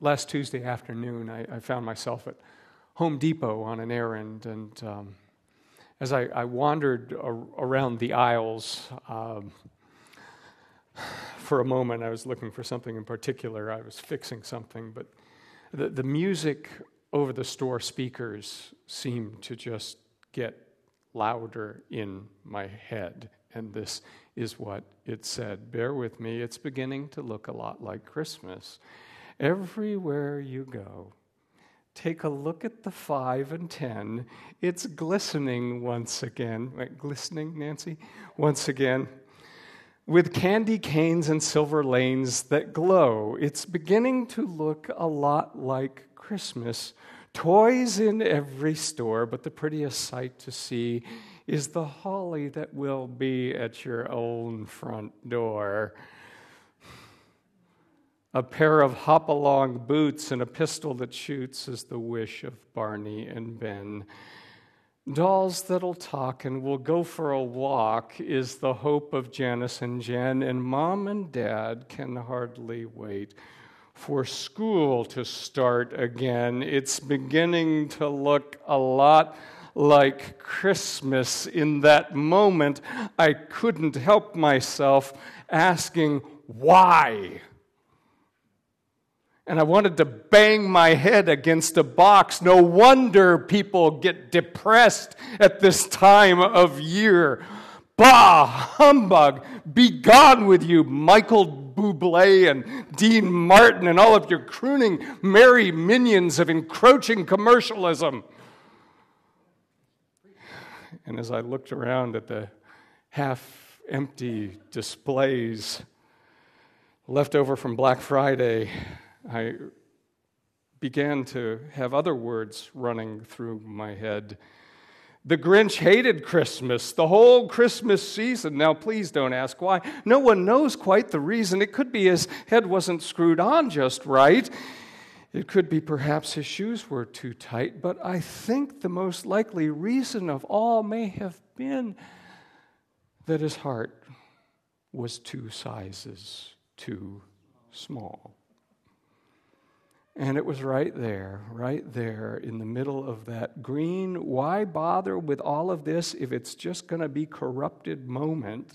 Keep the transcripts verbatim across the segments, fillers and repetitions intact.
last Tuesday afternoon, I, I found myself at Home Depot on an errand, and um, as I, I wandered a- around the aisles, um, for a moment I was looking for something in particular. I was fixing something, but the, the music over the store speakers seemed to just get louder in my head, and this is what it said. Bear with me, it's beginning to look a lot like Christmas. Everywhere you go, take a look at the five and ten. It's glistening once again. Wait, glistening, Nancy? Once again. With candy canes and silver lanes that glow. It's beginning to look a lot like Christmas. Toys in every store, but the prettiest sight to see is the holly that will be at your own front door. A pair of hop-along boots and a pistol that shoots is the wish of Barney and Ben. Dolls that'll talk and will go for a walk is the hope of Janice and Jen, and Mom and Dad can hardly wait for school to start again. It's beginning to look a lot like Christmas. In that moment, I couldn't help myself asking, why? And I wanted to bang my head against a box. No wonder people get depressed at this time of year. Bah, humbug, be gone with you, Michael Bublé and Dean Martin and all of your crooning merry minions of encroaching commercialism. And as I looked around at the half-empty displays left over from Black Friday, I began to have other words running through my head. The Grinch hated Christmas, the whole Christmas season. Now, please don't ask why. No one knows quite the reason. It could be his head wasn't screwed on just right. It could be perhaps his shoes were too tight. But I think the most likely reason of all may have been that his heart was two sizes too small. And it was right there, right there in the middle of that green, why bother with all of this if it's just going to be corrupted moment,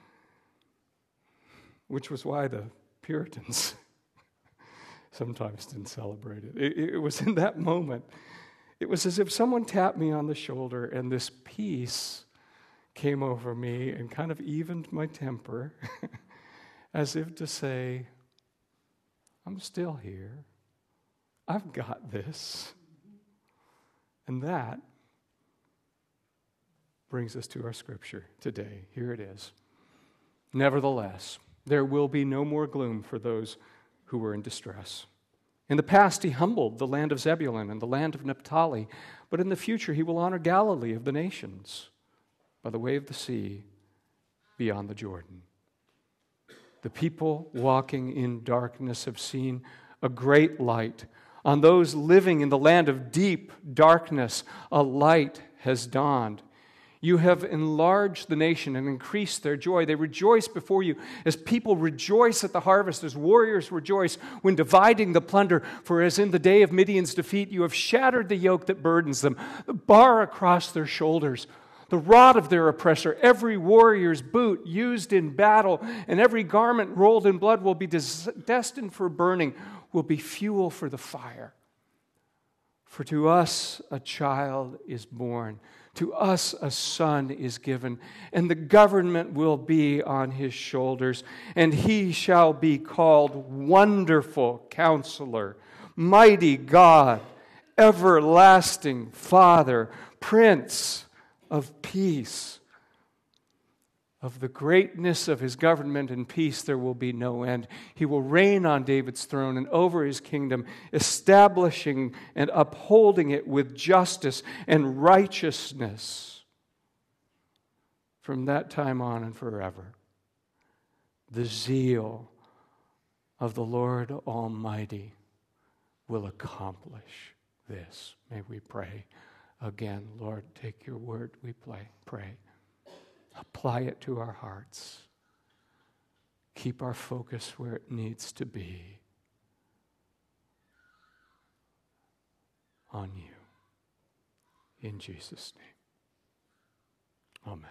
which was why the Puritans sometimes didn't celebrate it. It, it was in that moment. It was as if someone tapped me on the shoulder and this peace came over me and kind of evened my temper as if to say, I'm still here. I've got this. And that brings us to our scripture today. Here it is. Nevertheless, there will be no more gloom for those who were in distress. In the past, he humbled the land of Zebulun and the land of Naphtali, but in the future, he will honor Galilee of the nations by the way of the sea beyond the Jordan. The people walking in darkness have seen a great light. On those living in the land of deep darkness, a light has dawned. You have enlarged the nation and increased their joy. They rejoice before you as people rejoice at the harvest, as warriors rejoice when dividing the plunder. For as in the day of Midian's defeat, you have shattered the yoke that burdens them, the bar across their shoulders, the rod of their oppressor. Every warrior's boot used in battle and every garment rolled in blood will be des- destined for burning, will be fuel for the fire. For to us a child is born, to us a son is given, and the government will be on his shoulders, and he shall be called Wonderful Counselor, Mighty God, Everlasting Father, Prince of Peace. Of the greatness of his government and peace there will be no end. He will reign on David's throne and over his kingdom, establishing and upholding it with justice and righteousness from that time on and forever. The zeal of the Lord Almighty will accomplish this. May we pray again. Lord, take your word, we pray. Pray. Apply it to our hearts. Keep our focus where it needs to be. on you. In Jesus' name. Amen.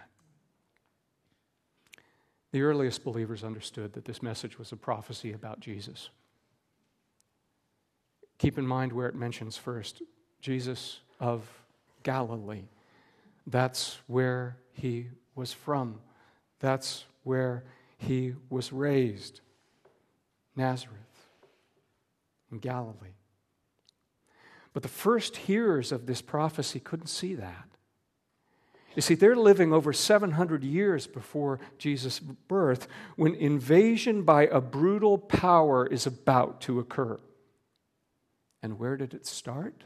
The earliest believers understood that this message was a prophecy about Jesus. Keep in mind where it mentions first, Jesus of Galilee. That's where he was from. That's where he was raised. Nazareth, in Galilee. But the first hearers of this prophecy couldn't see that. You see, they're living over seven hundred years before Jesus' birth when invasion by a brutal power is about to occur. And where did it start?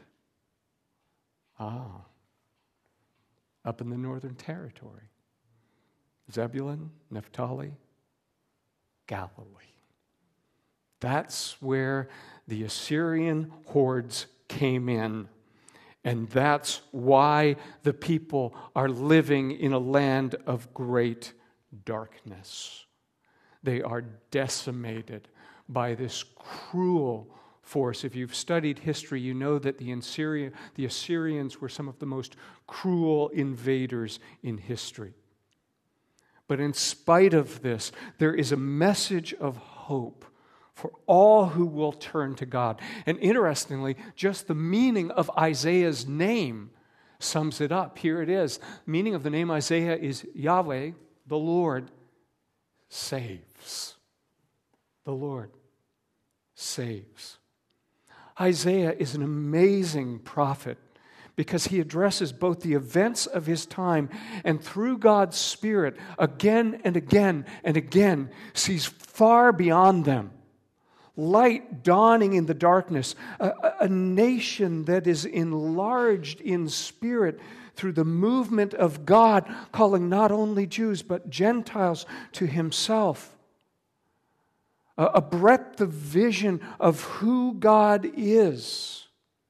Ah, up in the northern territory. Zebulun, Naphtali, Galilee. That's where the Assyrian hordes came in. And that's why the people are living in a land of great darkness. They are decimated by this cruel force. If you've studied history, you know that the Assyrian, the Assyrians were some of the most cruel invaders in history. But in spite of this, there is a message of hope for all who will turn to God. And interestingly, just the meaning of Isaiah's name sums it up. Here it is. The meaning of the name Isaiah is Yahweh, the Lord, saves. The Lord saves. Isaiah is an amazing prophet because he addresses both the events of his time and through God's Spirit again and again and again sees far beyond them. Light dawning in the darkness, a, a nation that is enlarged in spirit through the movement of God, calling not only Jews but Gentiles to himself. A, a breadth of vision of who God is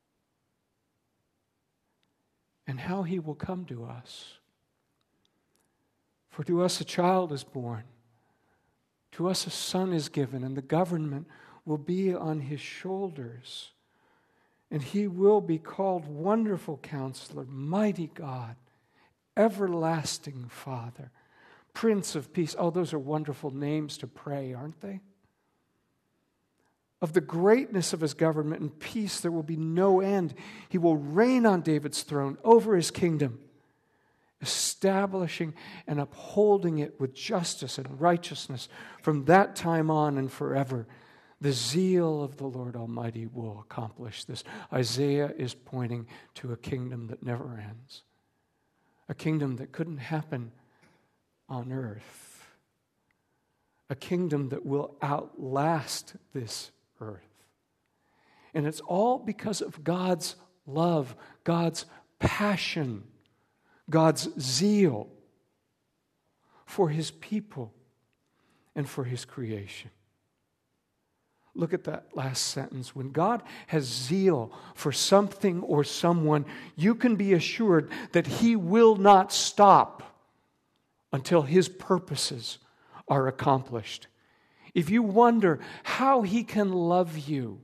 and how he will come to us. For to us a child is born, to us a son is given, and the government will be on his shoulders. And he will be called Wonderful Counselor, Mighty God, Everlasting Father, Prince of Peace. Oh, those are wonderful names to pray, aren't they? Of the greatness of his government and peace there will be no end. He will reign on David's throne over his kingdom, establishing and upholding it with justice and righteousness from that time on and forever. The zeal of the Lord Almighty will accomplish this. Isaiah is pointing to a kingdom that never ends, a kingdom that couldn't happen on earth, a kingdom that will outlast this earth. And it's all because of God's love, God's passion, God's zeal for his people and for his creation. Look at that last sentence. When God has zeal for something or someone, you can be assured that he will not stop until his purposes are accomplished. If you wonder how he can love you,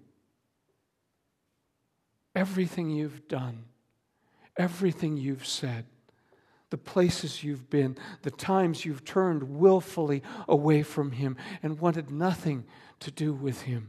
everything you've done, everything you've said, the places you've been, the times you've turned willfully away from him and wanted nothing to do with him.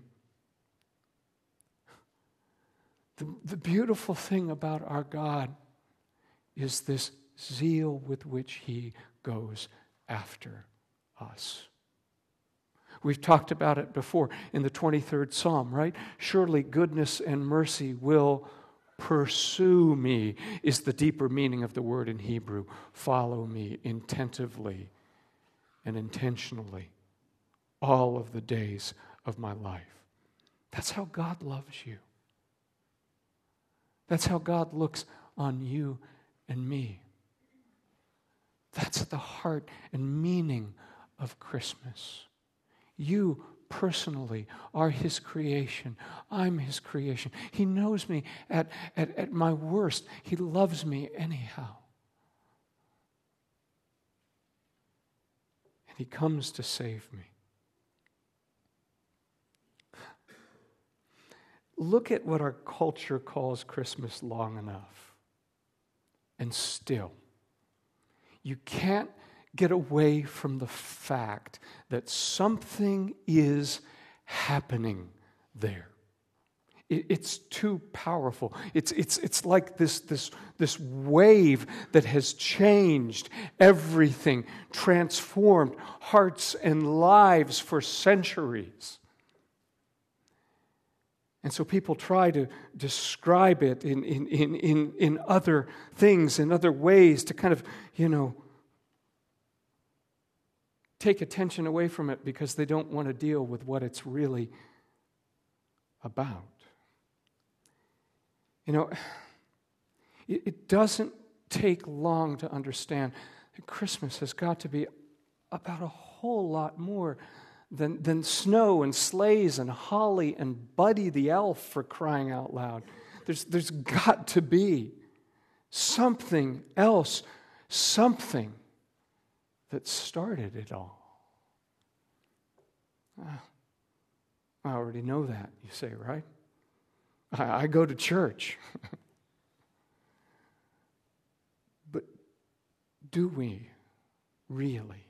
The, the beautiful thing about our God is this zeal with which he goes after us. We've talked about it before in the twenty-third Psalm, right? Surely goodness and mercy will pursue me, is the deeper meaning of the word in Hebrew. Follow me intentively and intentionally all of the days of my life. That's how God loves you. That's how God looks on you and me. That's at the heart and meaning of Christmas. You personally are his creation. I'm his creation. He knows me at, at, at my worst. He loves me anyhow. And he comes to save me. look at what our culture calls Christmas long enough. And still, you can't get away from the fact that something is happening there. It, it's too powerful. It's, it's, it's like this, this, this wave that has changed everything, transformed hearts and lives for centuries. And so people try to describe it in, in, in, in, in other things, in other ways, to kind of, you know, take attention away from it because they don't want to deal with what it's really about. You know, it, it doesn't take long to understand that Christmas has got to be about a whole lot more than, than snow and sleighs and holly and Buddy the Elf, for crying out loud. There's, there's got to be something else, something that started it all. Ah, I already know that, you say, right? I, I go to church. But do we really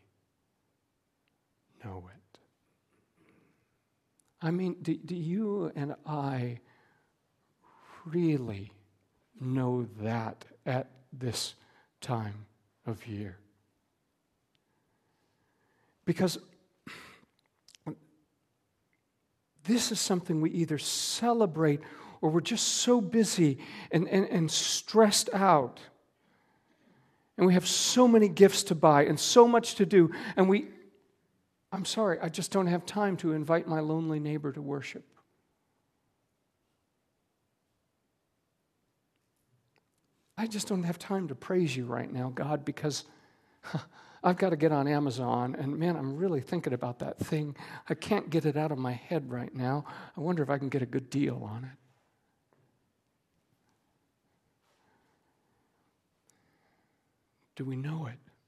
know it? I mean, do, do you and I really know that at this time of year? Because this is something we either celebrate or we're just so busy and, and, and stressed out. And we have so many gifts to buy and so much to do. And we, I'm sorry, I just don't have time to invite my lonely neighbor to worship. I just don't have time to praise you right now, God, because I've got to get on Amazon, and man, I'm really thinking about that thing. I can't get it out of my head right now. I wonder if I can get a good deal on it. Do we know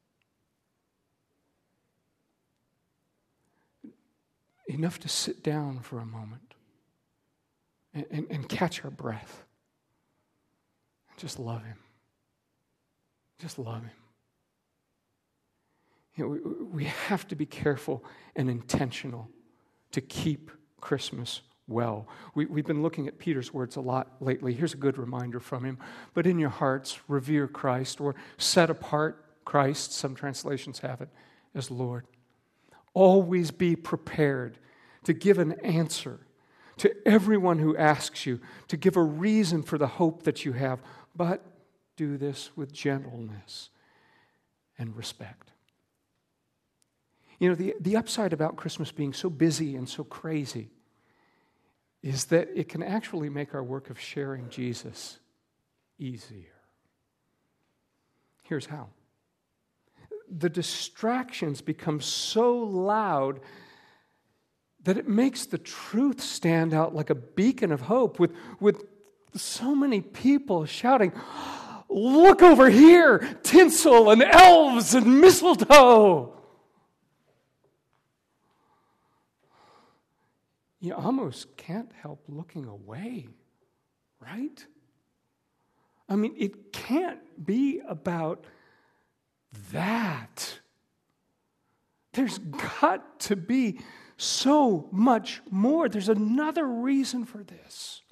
it? Enough to sit down for a moment and, and, and catch our breath and just love Him. Just love Him. You know, we, we have to be careful and intentional to keep Christmas well. We, we've been looking at Peter's words a lot lately. Here's a good reminder from him. But in your hearts, revere Christ, or set apart Christ, some translations have it, as Lord. Always be prepared to give an answer to everyone who asks you, to give a reason for the hope that you have, but do this with gentleness and respect. You know, the, the upside about Christmas being so busy and so crazy is that it can actually make our work of sharing Jesus easier. Here's how. The distractions become so loud that it makes the truth stand out like a beacon of hope, with, with so many people shouting, "Look over here, tinsel and elves and mistletoe." You almost can't help looking away, right? I mean, it can't be about that. There's got to be so much more. There's another reason for this.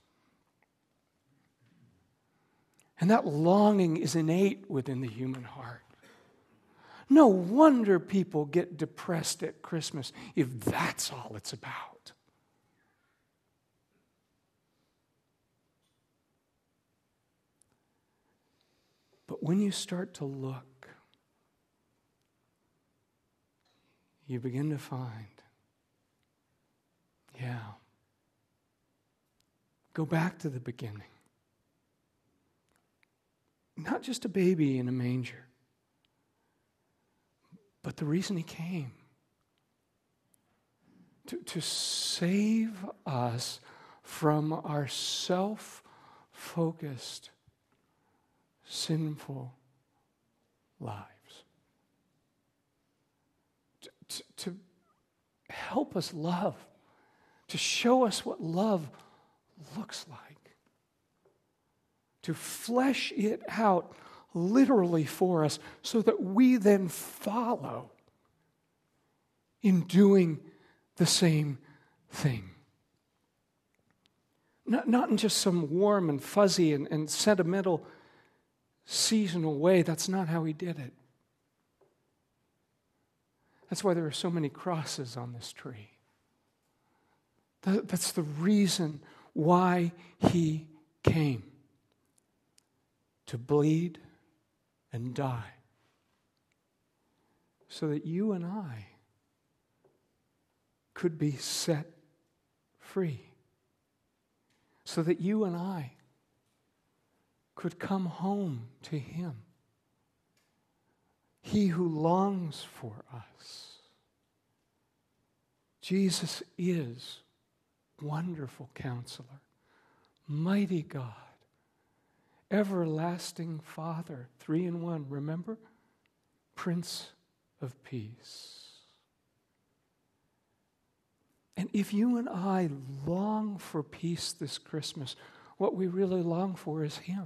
And that longing is innate within the human heart. No wonder people get depressed at Christmas if that's all it's about. But when you start to look, you begin to find, yeah, go back to the beginning. Not just a baby in a manger, but the reason He came. To, to save us from our self-focused, sinful lives. To, to, to help us love. To show us what love looks like. To flesh it out literally for us so that we then follow in doing the same thing. Not, not in just some warm and fuzzy and, and sentimental seasonal way. That's not how he did it. That's why there are so many crosses on this tree. That, that's the reason why he came. To bleed and die. So that you and I could be set free. So that you and I could come home to him. He who longs for us. Jesus is wonderful Counselor, mighty God, everlasting Father, three in one. Remember? Prince of Peace. And if you and I long for peace this Christmas, what we really long for is him.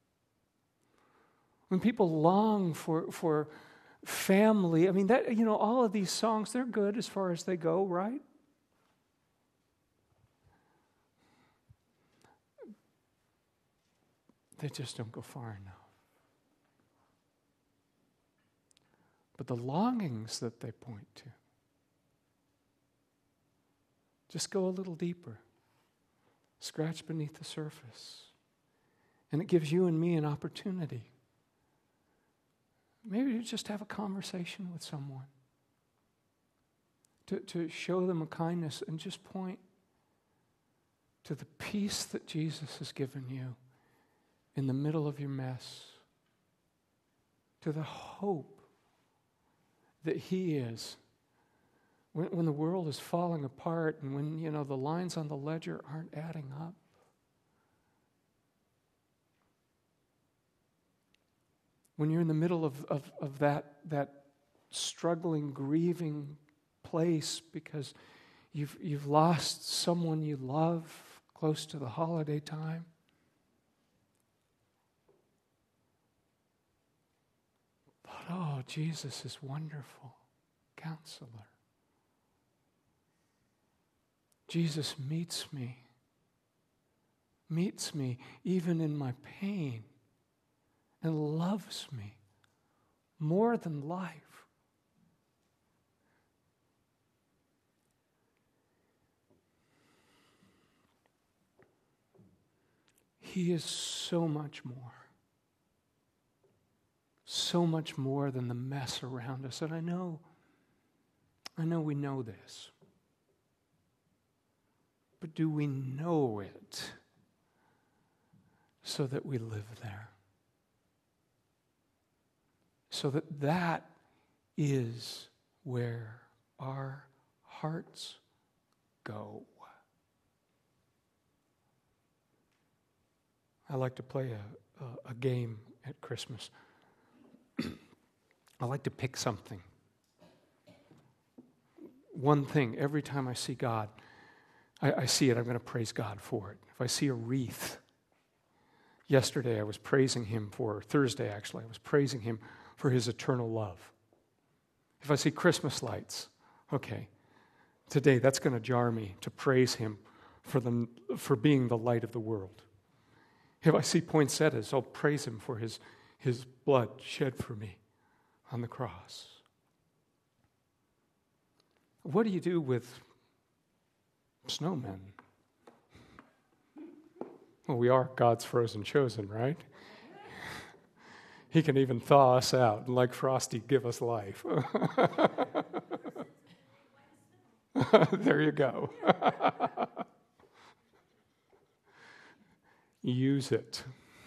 When people long for, for family, I mean, that, you know, all of these songs, they're good as far as they go, right? They just don't go far enough. But the longings that they point to just go a little deeper, scratch beneath the surface, and it gives you and me an opportunity. Maybe to just have a conversation with someone, to, to show them a kindness and just point to the peace that Jesus has given you in the middle of your mess, to the hope that he is when, when the world is falling apart and when, you know, the lines on the ledger aren't adding up. When you're in the middle of, of, of that, that struggling, grieving place because you've, you've lost someone you love close to the holiday time. But oh, Jesus is wonderful Counselor. Jesus meets me, meets me even in my pain, and loves me more than life. He is so much more. So much more than the mess around us. And I know, I know we know this. But do we know it so that we live there? So that that is where our hearts go. I like to play a, a, a game at Christmas. I like to pick something. One thing, every time I see God, I, I see it, I'm going to praise God for it. If I see a wreath, yesterday I was praising him for, Thursday actually, I was praising him for his eternal love. If I see Christmas lights, okay, today that's going to jar me to praise him for, the, for being the light of the world. If I see poinsettias, I'll praise him for his, his blood shed for me on the cross. What do you do with snowmen? Well, we are God's frozen chosen, right? He can even thaw us out and, like Frosty, give us life. There you go. Use it.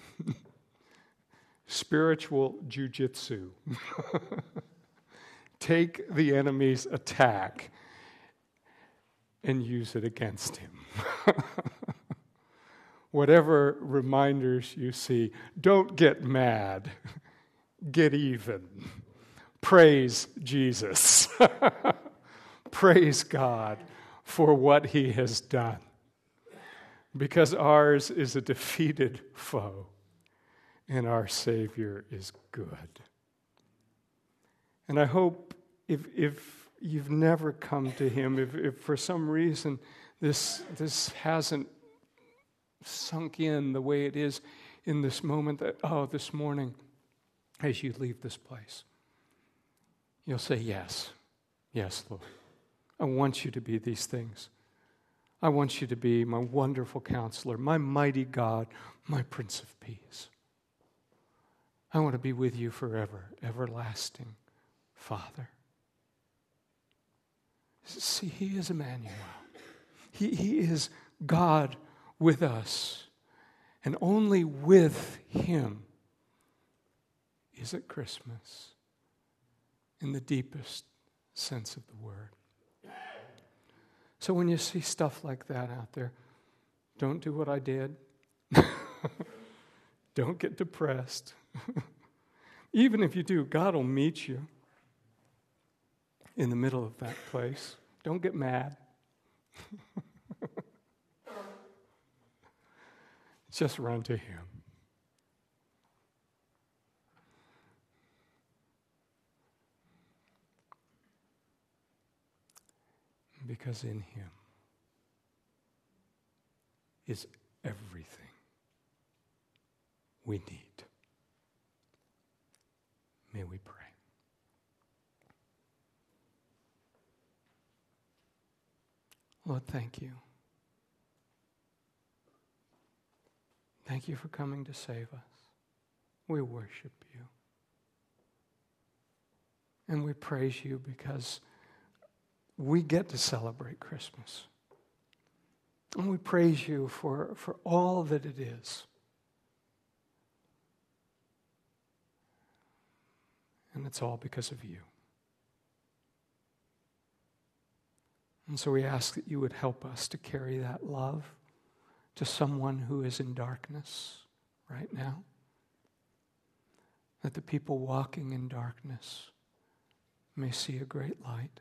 Spiritual jujitsu. Take the enemy's attack and use it against him. Whatever reminders you see, don't get mad. Get even. Praise Jesus. Praise God for what he has done. because ours is a defeated foe and our Savior is good. And I hope if, if you've never come to him, if, if for some reason this, this hasn't sunk in the way it is in this moment, that, oh, this morning, as you leave this place, you'll say, yes, yes, Lord. I want you to be these things. I want you to be my wonderful counselor, my mighty God, my Prince of Peace. I want to be with you forever, everlasting Father. See, he is Emmanuel. He, he is God with us. And only with him is it Christmas in the deepest sense of the word. So when you see stuff like that out there, don't do what I did. Don't get depressed. Even if you do, God will meet you in the middle of that place. Don't get mad. Just run to him. Because in him is everything we need. May we pray. Lord, thank you. Thank you for coming to save us. We worship you. And we praise you because we get to celebrate Christmas. And we praise you for, for all that it is. And it's all because of you. And so we ask that you would help us to carry that love to someone who is in darkness right now. That the people walking in darkness may see a great light.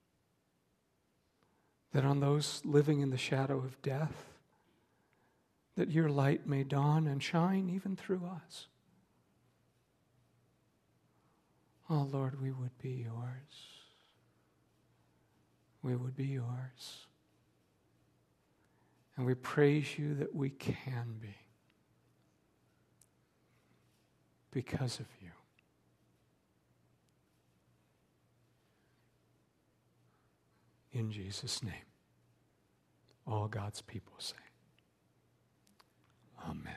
That on those living in the shadow of death, that your light may dawn and shine even through us. Oh Lord, we would be yours. We would be yours. And we praise you that we can be because of you. In Jesus' name, all God's people say, Amen.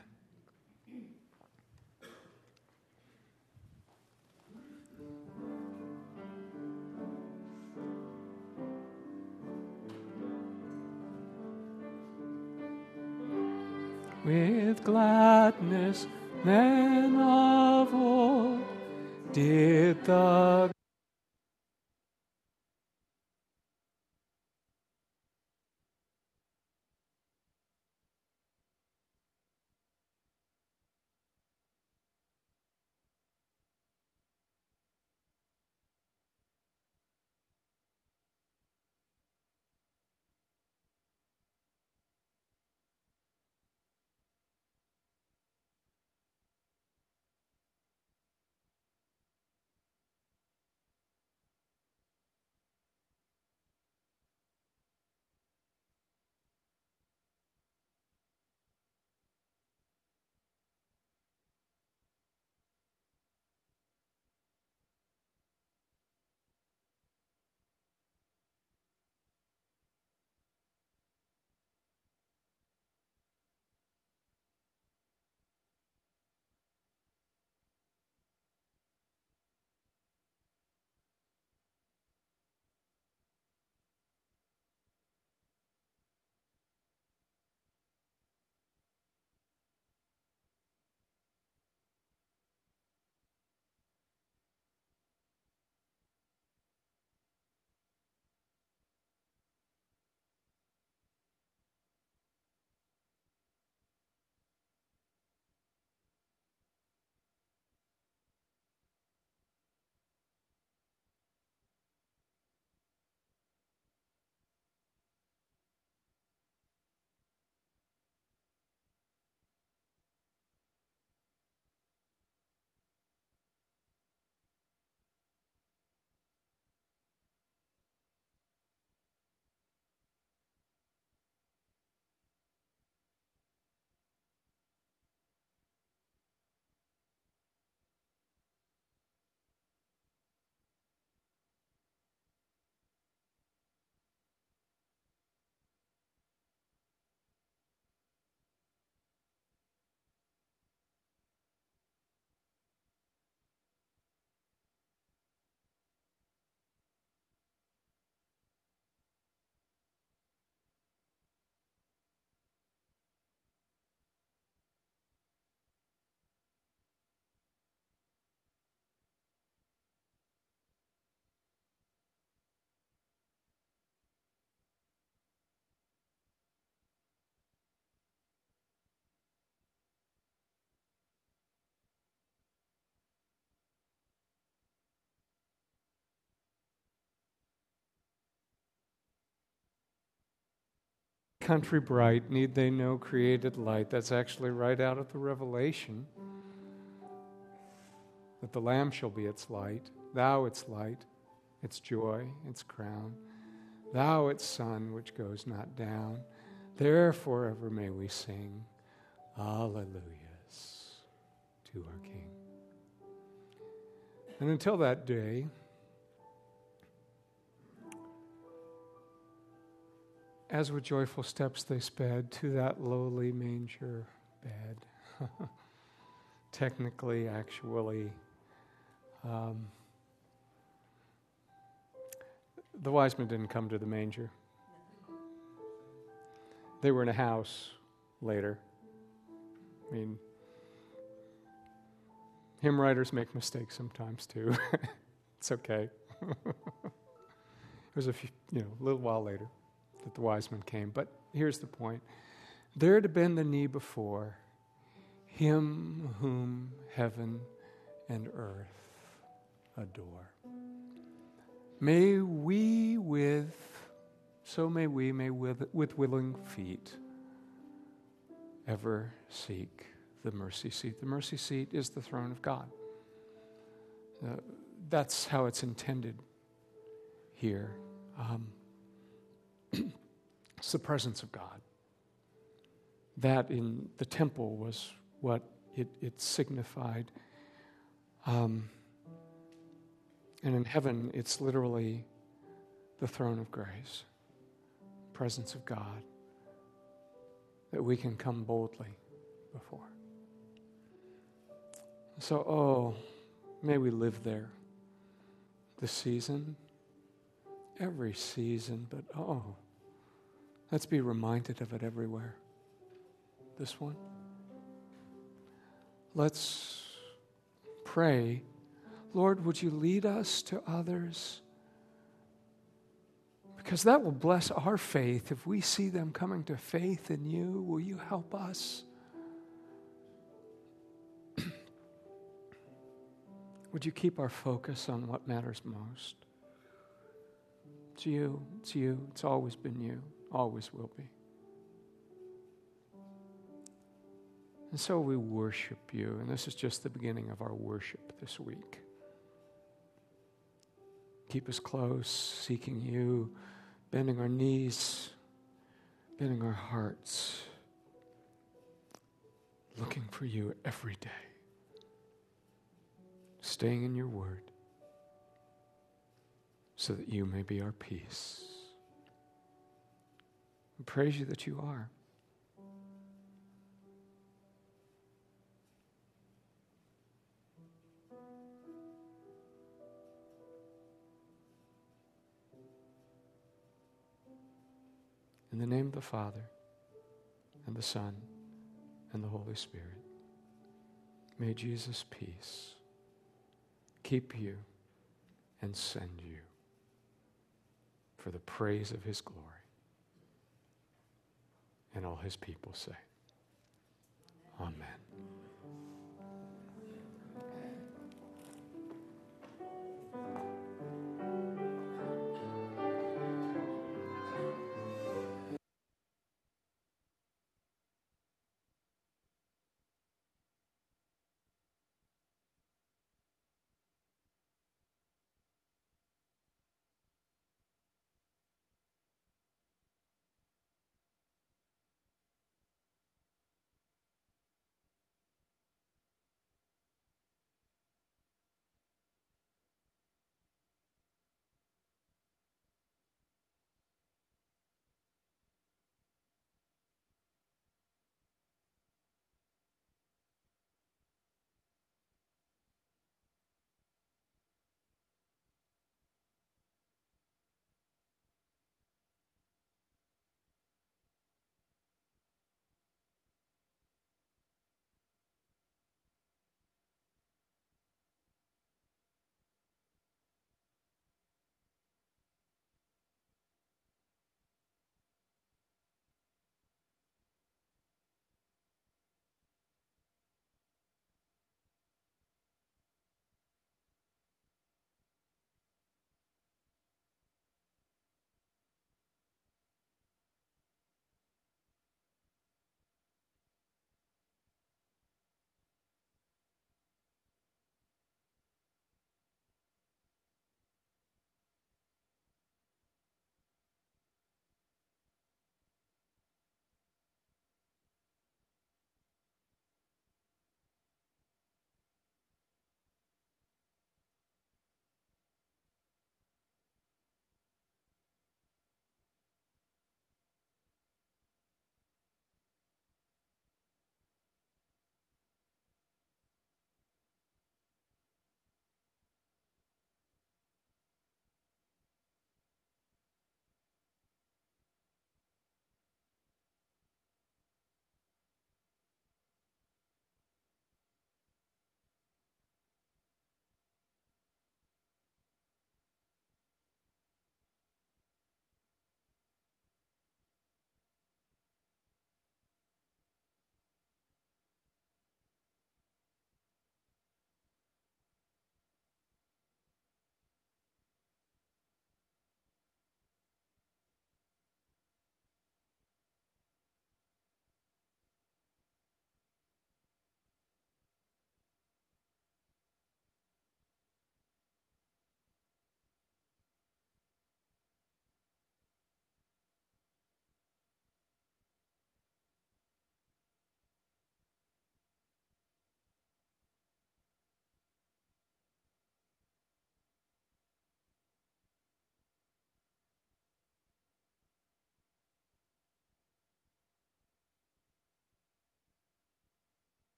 With gladness, men of old did the country bright, need they no created light. That's actually right out of the Revelation. That the Lamb shall be its light, thou its light, its joy, its crown, thou its sun which goes not down. Therefore ever may we sing Alleluias to our King. And until that day, as with joyful steps they sped to that lowly manger bed. Technically, actually, um, the wise men didn't come to the manger. They were in a house later. I mean, hymn writers make mistakes sometimes too. It's okay. It was a few, you know, a little while later that the wise men came. But here's the point. There had been the knee before, him whom heaven and earth adore. May we with, so may we, may with, with willing feet ever seek the mercy seat. The mercy seat is the throne of God. Uh, that's how it's intended here. Um, it's the presence of God. That in the temple was what it, it signified. Um, and in heaven, it's literally the throne of grace, presence of God, that we can come boldly before. So, oh, may we live there this season, every season, but oh, let's be reminded of it everywhere. This one. Let's pray, Lord, would you lead us to others? Because that will bless our faith. If we see them coming to faith in you, will you help us? Would you keep our focus on what matters most? It's you, it's you, it's always been you, always will be. And so we worship you, and this is just the beginning of our worship this week. Keep us close, seeking you, bending our knees, bending our hearts, looking for you every day, staying in your word so that you may be our peace. We praise you that you are. In the name of the Father, and the Son, and the Holy Spirit, may Jesus' peace keep you and send you for the praise of his glory. And all his people say, Amen.